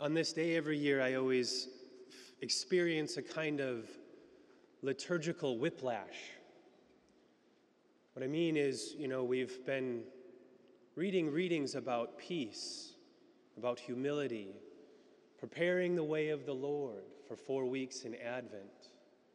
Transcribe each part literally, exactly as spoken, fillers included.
On this day every year, I always experience a kind of liturgical whiplash. What I mean is, you know, we've been reading readings about peace, about humility, preparing the way of the Lord for four weeks in Advent.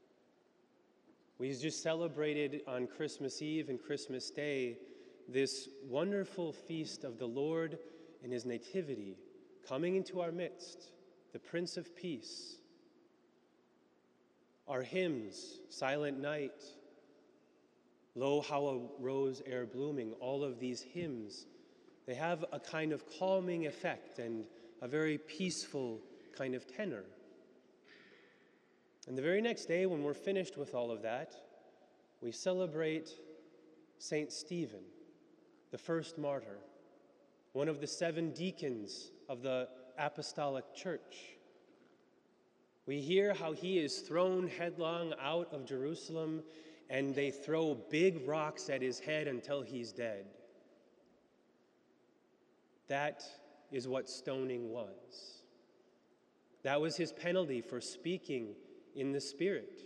We just celebrated on Christmas Eve and Christmas Day this wonderful feast of the Lord in his nativity, coming into our midst, the Prince of Peace. Our hymns, Silent Night, Lo, how a rose ere blooming, all of these hymns, they have a kind of calming effect and a very peaceful kind of tenor. And the very next day, when we're finished with all of that, we celebrate Saint Stephen, the first martyr, one of the seven deacons of the Apostolic Church. We hear how he is thrown headlong out of Jerusalem, and they throw big rocks at his head until he's dead. That is what stoning was. That was his penalty for speaking in the Spirit.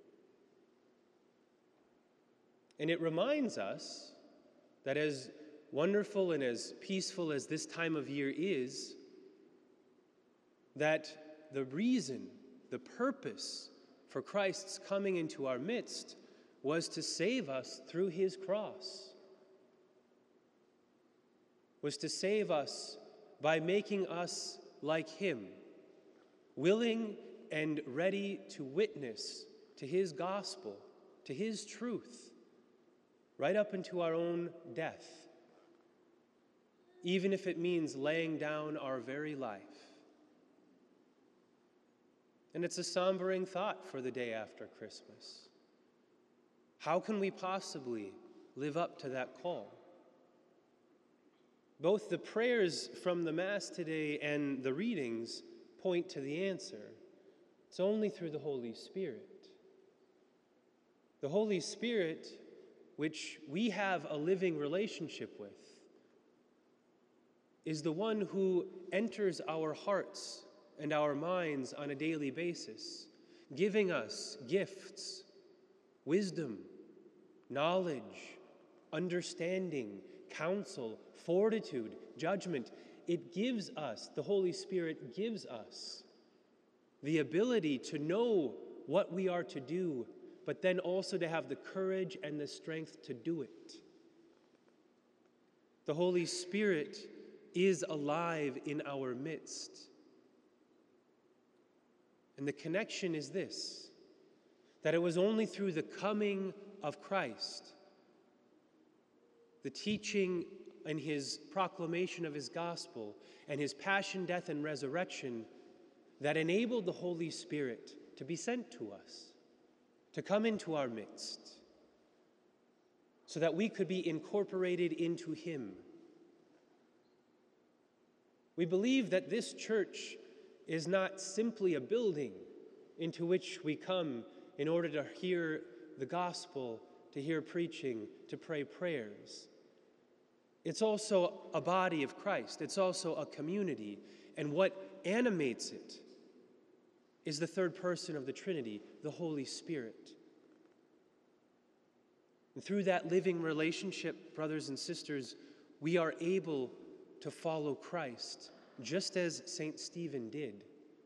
And it reminds us that as wonderful and as peaceful as this time of year is, that the reason, the purpose for Christ's coming into our midst was to save us through his cross, was to save us by making us like him, willing and ready to witness to his gospel, to his truth, right up into our own death, even if it means laying down our very life. And it's a sombering thought for the day after Christmas. How can we possibly live up to that call? Both the prayers from the Mass today and the readings point to the answer. It's only through the Holy Spirit. The Holy Spirit, which we have a living relationship with, is the one who enters our hearts and our minds on a daily basis, giving us gifts, wisdom, knowledge, understanding, counsel, fortitude, judgment. It gives us, the Holy Spirit gives us the ability to know what we are to do, but then also to have the courage and the strength to do it. The Holy Spirit is alive in our midst. And the connection is this, that it was only through the coming of Christ, the teaching and his proclamation of his gospel, and his passion, death, and resurrection that enabled the Holy Spirit to be sent to us, to come into our midst, so that we could be incorporated into him. We believe that this church is not simply a building into which we come in order to hear the gospel, to hear preaching, to pray prayers. It's also a body of Christ. It's also a community. And what animates it is the third person of the Trinity, the Holy Spirit. And through that living relationship, brothers and sisters, we are able to follow Christ, just as Saint Stephen did.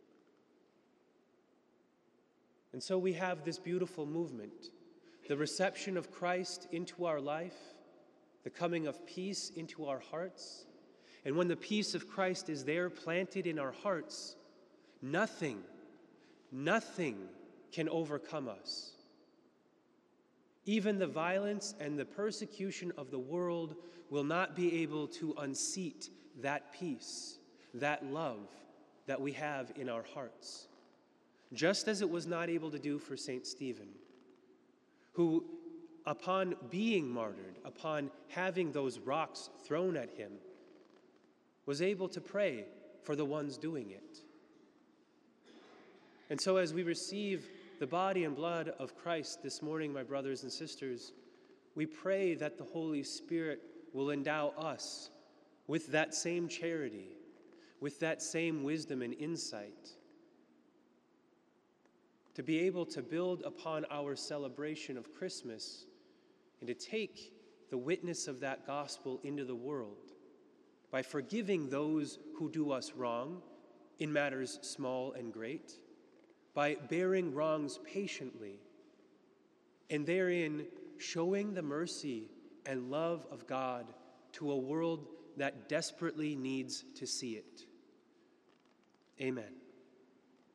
And so we have this beautiful movement, the reception of Christ into our life, the coming of peace into our hearts. And when the peace of Christ is there planted in our hearts, nothing, nothing can overcome us. Even the violence and the persecution of the world will not be able to unseat that peace, that love that we have in our hearts. Just as it was not able to do for Saint Stephen, who, upon being martyred, upon having those rocks thrown at him, was able to pray for the ones doing it. And so as we receive the body and blood of Christ this morning, my brothers and sisters, we pray that the Holy Spirit will endow us with that same charity, with that same wisdom and insight, to be able to build upon our celebration of Christmas and to take the witness of that gospel into the world by forgiving those who do us wrong in matters small and great, by bearing wrongs patiently, and therein showing the mercy and love of God to a world that desperately needs to see it. Amen.